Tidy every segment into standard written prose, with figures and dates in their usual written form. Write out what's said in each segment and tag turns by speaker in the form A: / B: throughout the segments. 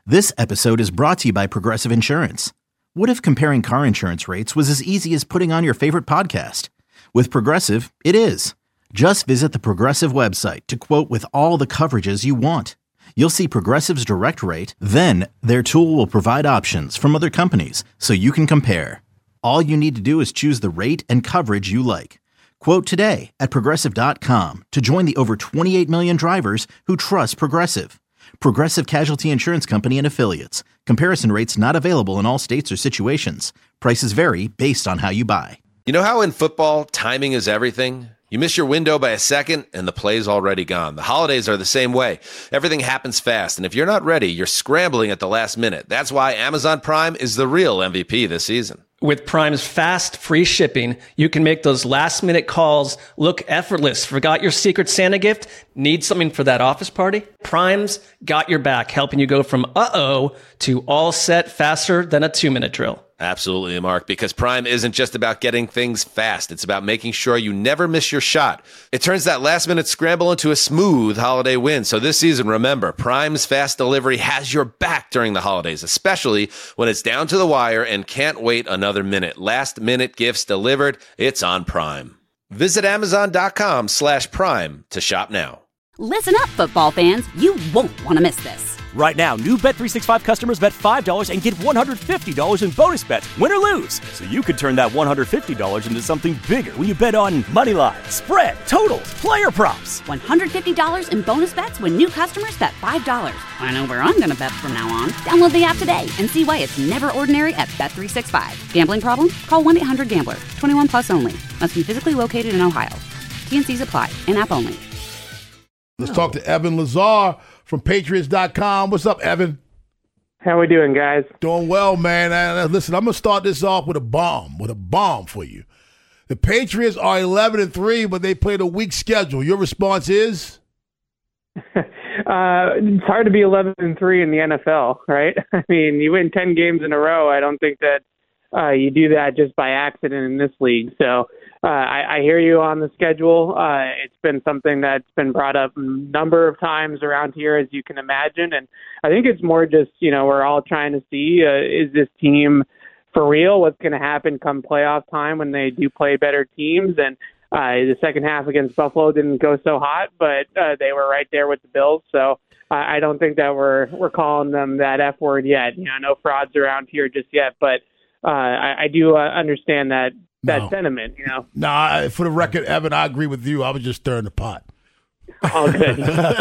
A: This episode is brought to you by Progressive Insurance. What if comparing car insurance rates was as easy as putting on your favorite podcast? With Progressive, it is. Just visit the Progressive website to quote with all the coverages you want. You'll see Progressive's direct rate, then their tool will provide options from other companies so you can compare. All you need to do is choose the rate and coverage you like. Quote today at Progressive.com to join the over 28 million drivers who trust Progressive. Progressive Casualty Insurance Company and Affiliates. Comparison rates not available in all states or situations. Prices vary based on how you buy.
B: You know how in football, timing is everything? You miss your window by a second, and the play's already gone. The holidays are the same way. Everything happens fast, and if you're not ready, you're scrambling at the last minute. That's why Amazon Prime is the real MVP this season.
C: With Prime's fast, free shipping, you can make those last-minute calls look effortless. Forgot your Secret Santa gift? Need something for that office party? Prime's got your back, helping you go from uh-oh to all set faster than a 2-minute drill.
B: Absolutely, Mark, because Prime isn't just about getting things fast. It's about making sure you never miss your shot. It turns that last-minute scramble into a smooth holiday win. So this season, remember, Prime's fast delivery has your back during the holidays, especially when it's down to the wire and can't wait another minute. Last-minute gifts delivered, it's on Prime. Visit Amazon.com/Prime to shop now.
D: Listen up, football fans. You won't want to miss this.
E: Right now, new Bet365 customers bet $5 and get $150 in bonus bets, win or lose. So you could turn that $150 into something bigger when you bet on money line, spread, totals, player props.
D: $150 in bonus bets when new customers bet $5. I know where I'm going to bet from now on. Download the app today and see why it's never ordinary at Bet365. Gambling problem? Call 1-800-GAMBLER. 21 plus only. Must be physically located in Ohio. T&Cs apply. In-app only.
F: Let's talk to Evan Lazar from Patriots.com. What's up, Evan?
G: How we doing, guys?
F: Doing well, man. Listen, I'm going to start this off with a bomb for you. The Patriots are 11-3, but they played a weak schedule. Your response is?
G: It's hard to be 11-3 in the NFL, right? I mean, you win 10 games in a row. I don't think that you do that just by accident in this league. So I hear you on the schedule. It's been something that's been brought up a number of times around here, as you can imagine. And I think it's more just, we're all trying to see, is this team for real? What's going to happen come playoff time when they do play better teams? And the second half against Buffalo didn't go so hot, but they were right there with the Bills. So I don't think that we're calling them that F word yet. No frauds around here just yet, but I do understand that sentiment,
F: Nah, for the record, Evan, I agree with you. I was just stirring the pot.
G: All good.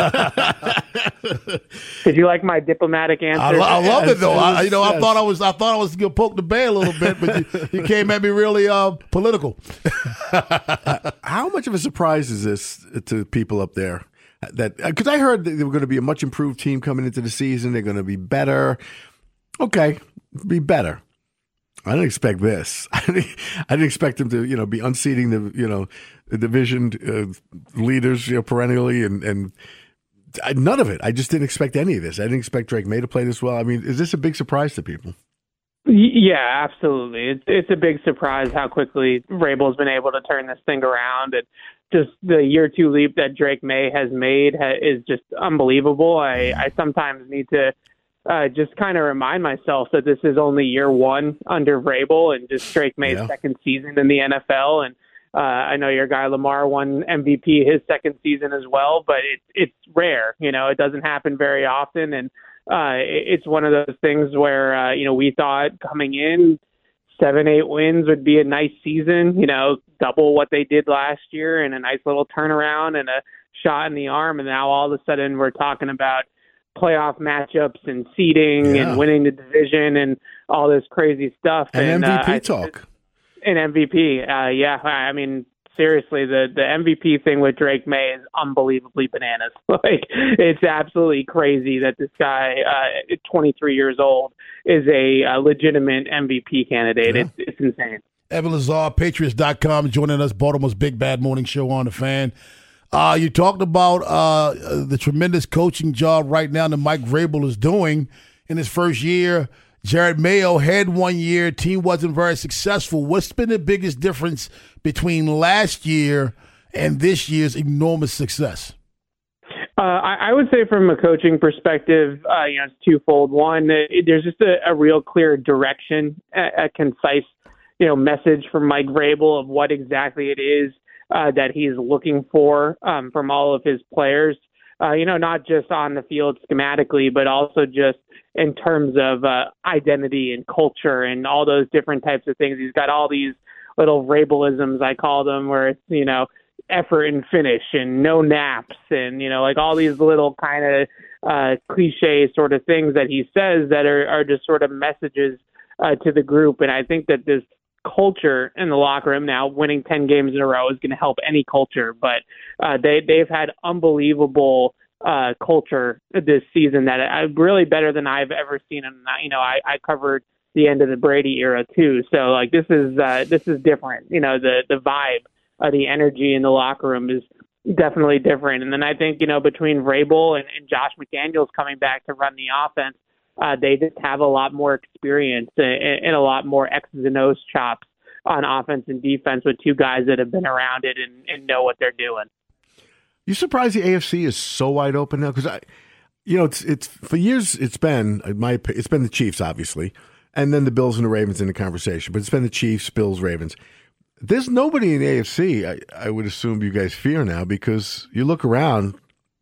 G: Did you like my diplomatic answer?
F: I love it though. I thought I was gonna poke the bear a little bit, but you came at me really political.
H: How much of a surprise is this to people up there? That because I heard that they were going to be a much improved team coming into the season. They're going to be better. Okay, be better. I didn't expect this. I didn't expect them to, be unseating the division leaders, perennially, and none of it. I just didn't expect any of this. I didn't expect Drake May to play this well. I mean, is this a big surprise to people?
G: Yeah, absolutely. It's a big surprise how quickly Vrabel's been able to turn this thing around, and just the year 2 leap that Drake May has made is just unbelievable. I sometimes need to just kind of remind myself that this is only year 1 under Vrabel and just Drake May's second season in the NFL. And I know your guy Lamar won MVP his second season as well, but it's rare. It doesn't happen very often. And it's one of those things where, we thought coming in 7-8 wins would be a nice season, double what they did last year and a nice little turnaround and a shot in the arm. And now all of a sudden we're talking about playoff matchups and seeding and winning the division and all this crazy stuff.
H: And MVP talk.
G: And MVP. I mean, seriously, the MVP thing with Drake May is unbelievably bananas. It's absolutely crazy that this guy, 23 years old, is a legitimate MVP candidate. Yeah. It's insane.
F: Evan Lazar, Patriots.com, joining us, Baltimore's Big Bad Morning Show on the Fan. You talked about the tremendous coaching job right now that Mike Vrabel is doing in his first year. Jared Mayo had 1 year. Team wasn't very successful. What's been the biggest difference between last year and this year's enormous success?
G: I would say from a coaching perspective, it's twofold. One, there's just a real clear direction, a concise, message from Mike Vrabel of what exactly it is that he's looking for from all of his players. Not just on the field schematically, but also just in terms of identity and culture and all those different types of things. He's got all these little Vrabelisms, I call them, where it's, effort and finish and no naps and, like all these little kind of cliche sort of things that he says that are just sort of messages to the group. And I think that this culture in the locker room now, winning 10 games in a row, is going to help any culture. But they've had unbelievable culture this season that really better than I've ever seen. And, I covered the end of the Brady era too. So like this is different. The vibe, the energy in the locker room is definitely different. And then I think, between Vrabel and Josh McDaniels coming back to run the offense, they just have a lot more experience and a lot more X's and O's chops on offense and defense with two guys that have been around it and know what they're doing.
H: You surprised the AFC is so wide open now? Because it's for years it's been the Chiefs obviously, and then the Bills and the Ravens in the conversation. But it's been the Chiefs, Bills, Ravens. There's nobody in the AFC I would assume you guys fear now, because you look around,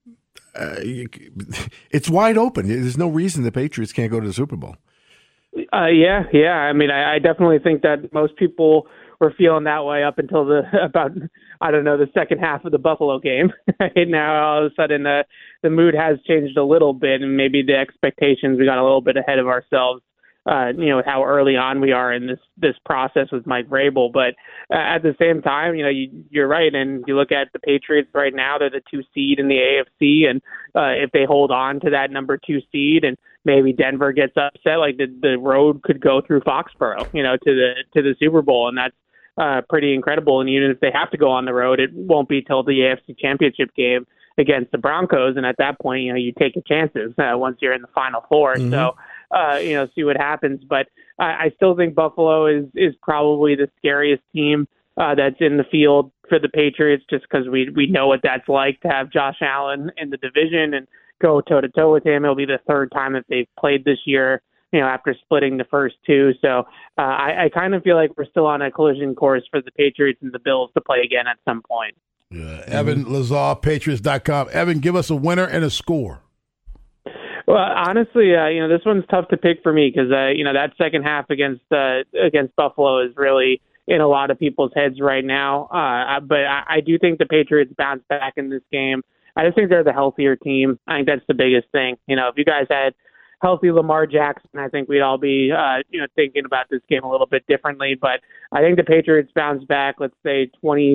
H: it's wide open. There's no reason the Patriots can't go to the Super Bowl.
G: Yeah. I mean, I definitely think that most people were feeling that way up until the second half of the Buffalo game. And now all of a sudden the mood has changed a little bit, and maybe the expectations, we got a little bit ahead of ourselves. How early on we are in this process with Mike Vrabel. But at the same time, you're right. And you look at the Patriots right now, they're the 2 seed in the AFC. And if they hold on to that number 2 seed and maybe Denver gets upset, like the road could go through Foxborough, to the Super Bowl. And that's pretty incredible. And even if they have to go on the road, it won't be till the AFC Championship game against the Broncos. And at that point, you take your chances once you're in the Final Four. Mm-hmm. So, see what happens. But I still think Buffalo is probably the scariest team that's in the field for the Patriots, just because we know what that's like to have Josh Allen in the division and go toe-to-toe with him. It'll be the third time that they've played this year, after splitting the first two. So I kind of feel like we're still on a collision course for the Patriots and the Bills to play again at some point.
F: Yeah. Evan Lazar, Patriots.com. Evan, give us a winner and a score.
G: Well, honestly, this one's tough to pick for me because, that second half against Buffalo is really in a lot of people's heads right now. But I do think the Patriots bounce back in this game. I just think they're the healthier team. I think that's the biggest thing. If you guys had healthy Lamar Jackson, I think we'd all be, thinking about this game a little bit differently. But I think the Patriots bounce back, let's say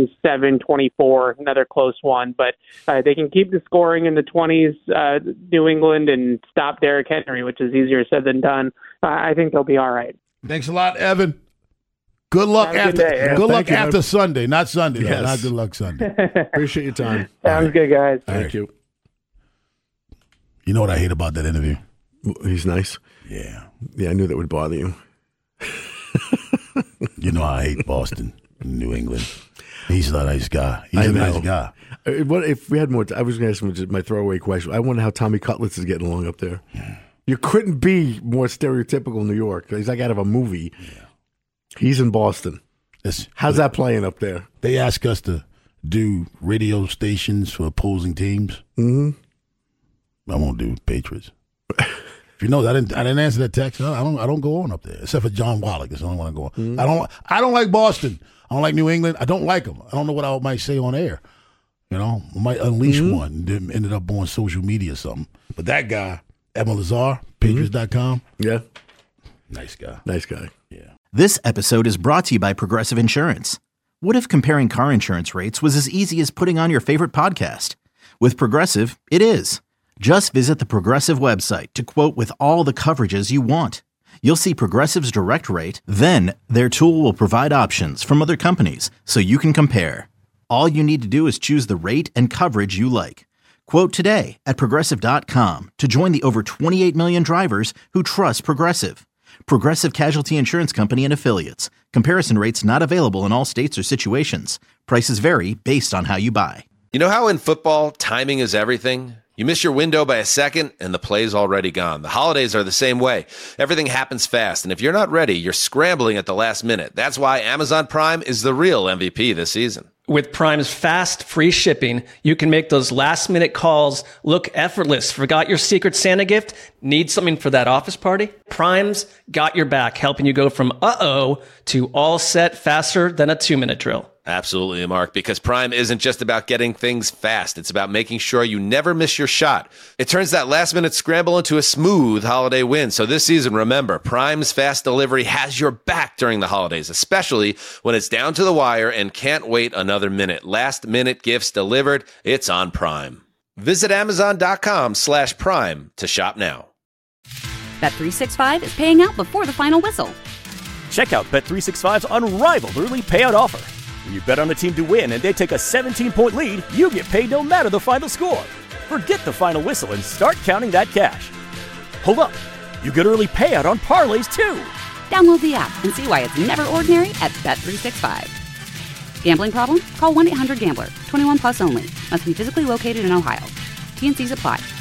G: 27-24, another close one. But they can keep the scoring in the 20s, New England, and stop Derrick Henry, which is easier said than done. I think they'll be all right.
F: Thanks a lot, Evan. Good luck after Sunday, not Sunday. Yes. Not good luck Sunday.
H: Appreciate your time.
G: Sounds good, guys.
H: Thank you.
F: You know what I hate about that interview?
H: He's nice.
F: Yeah.
H: Yeah, I knew that would bother you.
F: You know I hate Boston, New England. He's a nice guy. He's a nice guy.
H: What if we had more? I was going to ask him my throwaway question. I wonder how Tommy Cutlets is getting along up there. Yeah. You couldn't be more stereotypical New York. He's like out of a movie. Yeah. He's in Boston. How's that playing up there?
F: They ask us to do radio stations for opposing teams. Mm-hmm. I won't do Patriots. If you know, I didn't answer that text. I don't go on up there except for John Wallach. That's the only one I go on. Mm-hmm. I don't like Boston. I don't like New England. I don't like them. I don't know what I might say on air. I might unleash one. Then ended up on social media or something. But that guy, Evan Lazar, Patriots.com.
H: Yeah,
F: nice guy.
H: Nice guy.
F: Yeah.
A: This episode is brought to you by Progressive Insurance. What if comparing car insurance rates was as easy as putting on your favorite podcast? With Progressive, it is. Just visit the Progressive website to quote with all the coverages you want. You'll see Progressive's direct rate, then their tool will provide options from other companies so you can compare. All you need to do is choose the rate and coverage you like. Quote today at Progressive.com to join the over 28 million drivers who trust Progressive. Progressive Casualty Insurance Company and Affiliates. Comparison rates not available in all states or situations. Prices vary based on how you buy.
B: You know how in football, timing is everything? You miss your window by a second, and the play's already gone. The holidays are the same way. Everything happens fast, and if you're not ready, you're scrambling at the last minute. That's why Amazon Prime is the real MVP this season.
C: With Prime's fast, free shipping, you can make those last-minute calls look effortless. Forgot your Secret Santa gift? Need something for that office party? Prime's got your back, helping you go from uh-oh to all set faster than a 2-minute drill.
B: Absolutely, Mark, because Prime isn't just about getting things fast. It's about making sure you never miss your shot. It turns that last-minute scramble into a smooth holiday win. So this season, remember, Prime's fast delivery has your back during the holidays, especially when it's down to the wire and can't wait another minute. Last-minute gifts delivered, it's on Prime. Visit Amazon.com/Prime to shop now.
D: Bet365 is paying out before the final whistle.
E: Check out Bet365's unrivaled early payout offer. When you bet on a team to win and they take a 17-point lead, you get paid no matter the final score. Forget the final whistle and start counting that cash. Hold up. You get early payout on parlays, too.
D: Download the app and see why it's never ordinary at Bet365. Gambling problem? Call 1-800-GAMBLER. 21 plus only. Must be physically located in Ohio. T&Cs apply.